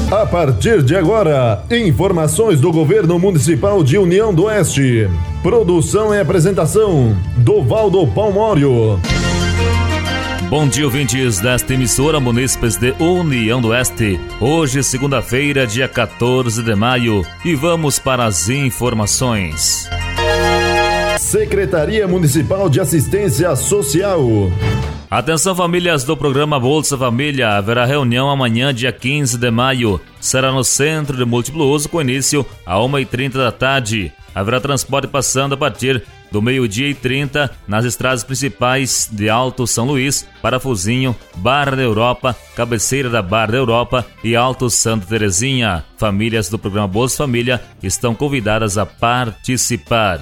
A partir de agora, informações do Governo Municipal de União do Oeste. Produção e apresentação, Dovaldo Palmório. Bom dia, ouvintes desta emissora Munícipes de União do Oeste. Hoje, segunda-feira, dia 14 de maio, e vamos para as informações. Secretaria Municipal de Assistência Social. Atenção, famílias do programa Bolsa Família, haverá reunião amanhã, dia 15 de maio. Será no Centro de Múltiplo Uso, com início às 1h30 da tarde. Haverá transporte passando a partir do 12h30 nas estradas principais de Alto São Luís, Parafusinho, Barra da Europa, cabeceira da Barra da Europa e Alto Santa Terezinha. Famílias do programa Bolsa Família estão convidadas a participar.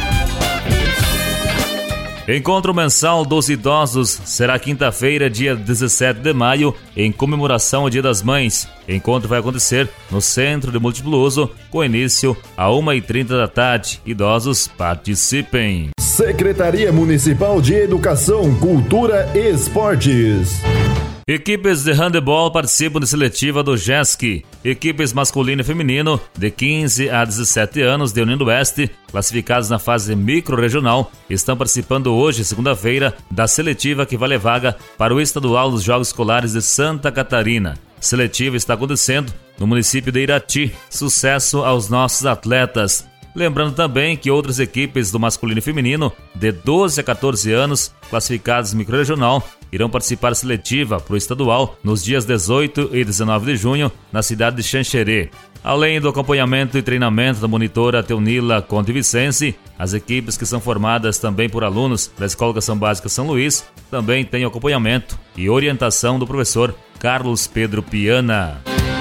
Encontro mensal dos idosos será quinta-feira, dia 17 de maio, em comemoração ao Dia das Mães. Encontro vai acontecer no Centro de Múltiplo Uso, com início às 1h30 da tarde. Idosos, participem. Secretaria Municipal de Educação, Cultura e Esportes. Equipes de handebol participam de seletiva do JESC. Equipes masculino e feminino de 15 a 17 anos de União do Oeste, classificados na fase micro-regional, estão participando hoje, segunda-feira, da seletiva que vale vaga para o estadual dos Jogos Escolares de Santa Catarina. Seletiva está acontecendo no município de Irati. Sucesso aos nossos atletas. Lembrando também que outras equipes do masculino e feminino de 12 a 14 anos, classificadas microrregional, irão participar da seletiva para o estadual nos dias 18 e 19 de junho na cidade de Xanxerê. Além do acompanhamento e treinamento da monitora Teunila Conte Vicense, as equipes que são formadas também por alunos da Escola de Educação Básica São Luís também têm acompanhamento e orientação do professor Carlos Pedro Piana.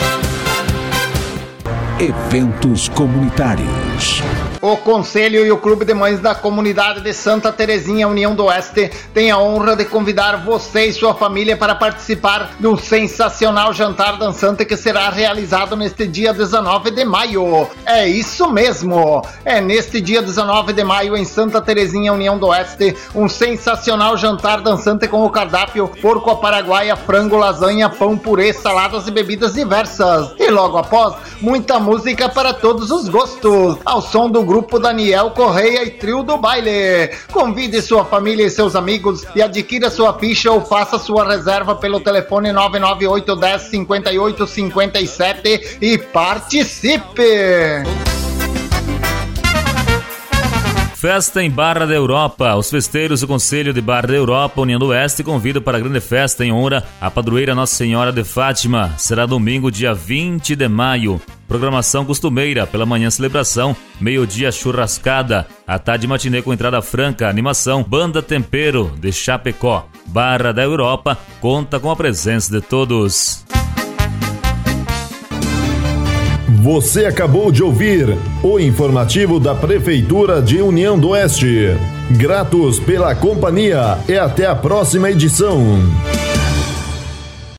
Eventos comunitários. O Conselho e o Clube de Mães da Comunidade de Santa Terezinha, União do Oeste, têm a honra de convidar você e sua família para participar do sensacional jantar dançante que será realizado neste dia 19 de maio. É isso mesmo! É neste dia 19 de maio, em Santa Terezinha, União do Oeste, um sensacional jantar dançante com o cardápio porco à paraguaia, frango, lasanha, pão, purê, saladas e bebidas diversas. E logo após, muita música para todos os gostos, ao som do Grupo Daniel Correia e Trio do Baile. Convide sua família e seus amigos e adquira sua ficha ou faça sua reserva pelo telefone 998 10 58 57 e participe! Festa em Barra da Europa. Os festeiros do Conselho de Barra da Europa, União do Oeste, convidam para a grande festa em honra à padroeira Nossa Senhora de Fátima. Será domingo, dia 20 de maio. Programação costumeira: pela manhã celebração, meio-dia churrascada, à tarde matinê com entrada franca, animação, Banda Tempero de Chapecó. Barra da Europa conta com a presença de todos. Você acabou de ouvir o informativo da Prefeitura de União do Oeste. Gratos pela companhia e até a próxima edição.